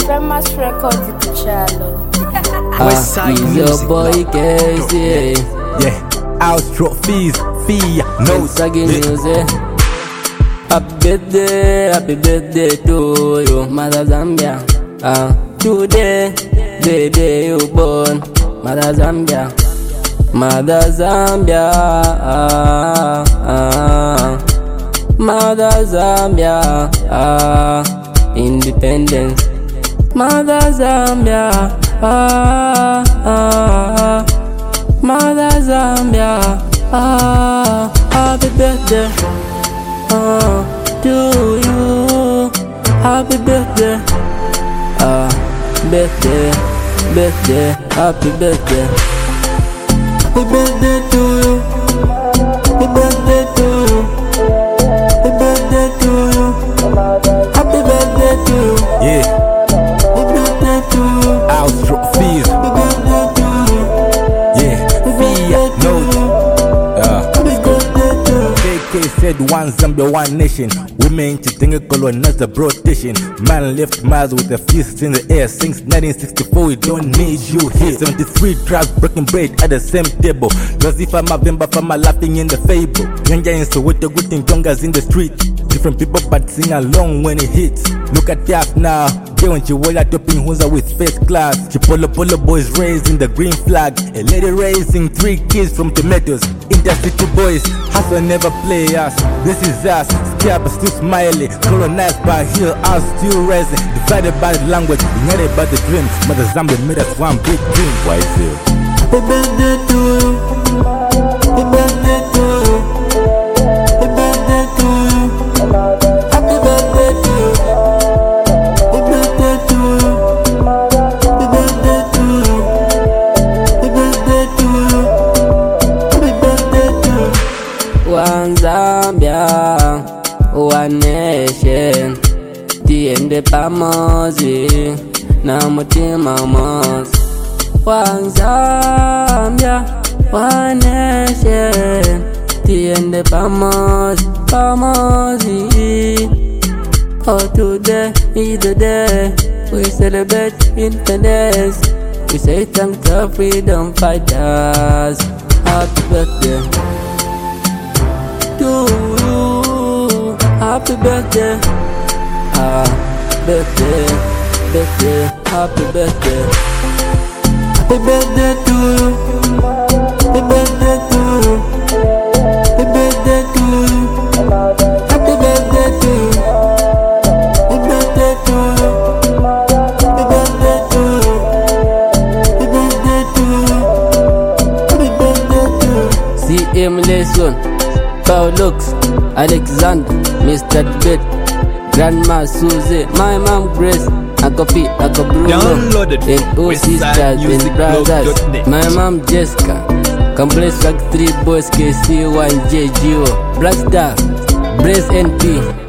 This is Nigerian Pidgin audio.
Famous record Kuchalo. He's your boy Casey. Yeah, outro fees, fee, no Saggy music. Happy birthday to you, Mother Zambia. Today, the day you born, Mother Zambia. Mother Zambia, Mother Zambia, independence. Mother Zambia, Mother Zambia, happy birthday to you, happy birthday, birthday, happy birthday, happy birthday to you, happy birthday to you, happy birthday to you, happy birthday to you, yeah. Outro fees, yeah, fee, no KK said one Zambia, one nation. Women Chitinga colonize the brotation. Man left miles with a fist in the air. Since 1964 we don't need you here. 73 tribes breaking bread at the same table. Rosifa Mavemba Fama laughing in the fable. Yanja in Soweto good congas in the street. Different people but sing along when it hits. Look at that now. When Chihuahua topping Hunza with first class. Chipolo Polo boys raising the green flag. A lady raising 3 kids from tomatoes. Intercity boys, hustle never play us. This is us, scared but still smiling. Colonized by here, us still rising. Divided by the language, united by the dream. Mother Zambia made us one big team. Why is it? Happy birthday to you, happy birthday to you, happy birthday to you, happy birthday to you, happy birthday to you, happy birthday to you, happy birthday to you, happy birthday to you. One Zambia, one nation, tiende pamoja na mutima mmoja. One Zambia, one nation, tiende pamoja. Oh, today is the day we celebrate independence. We say thanks to freedom fighters. Happy birthday to you, happy birthday, birthday, happy birthday. Happy birthday to you, happy birthday to you, happy birthday to you, happy birthday to you, happy birthday to you, happy birthday to you, happy birthday to you, happy birthday to you. CM Lesson, Paul Lux, Alexander, Mr. Bet, Grandma Susie, my mom Grace. I copy, I go Bruno, and all sisters and brothers. My mom Jessica, Complex Track 3 Boys KC1 JGO, Black Star, Brace NP.